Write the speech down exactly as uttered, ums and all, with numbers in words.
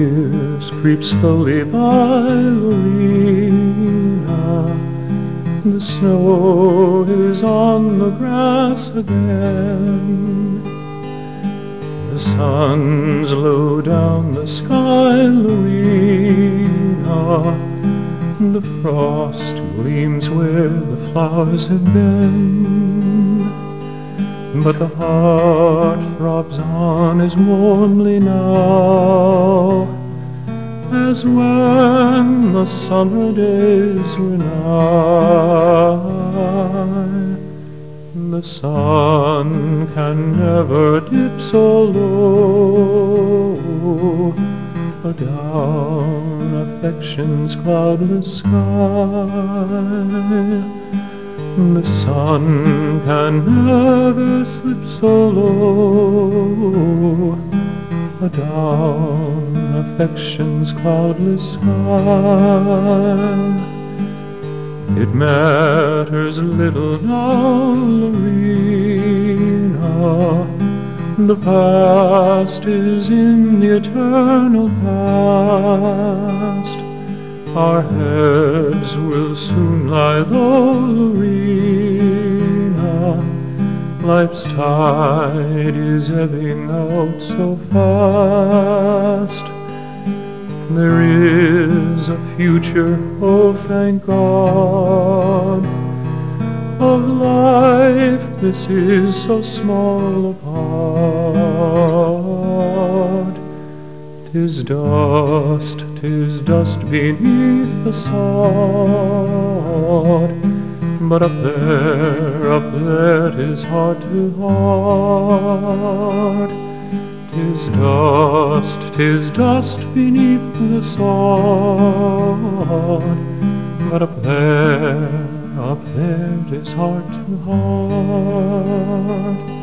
years creep slowly by, Lorena. The snow is on the grass again. The sun's low down the sky, Lorena. The frost gleams where the flowers have been. But the heart throbs on as warmly now as when the summer days were nigh. The sun can never dip so low adown affection's cloudless sky. The sun can never slip so low adown affection's cloudless sky. It matters little now, Lorena. The past is in the eternal past. Our heads will soon lie low, Lorena. Life's tide is ebbing out so fast. There is a future, oh thank God. Of life this is so small a part. 'Tis dust, 'tis dust beneath the sod. But up there, up there, 'tis heart to heart. 'Tis dust, 'tis dust beneath the sod. But up there, up there, 'tis heart to heart.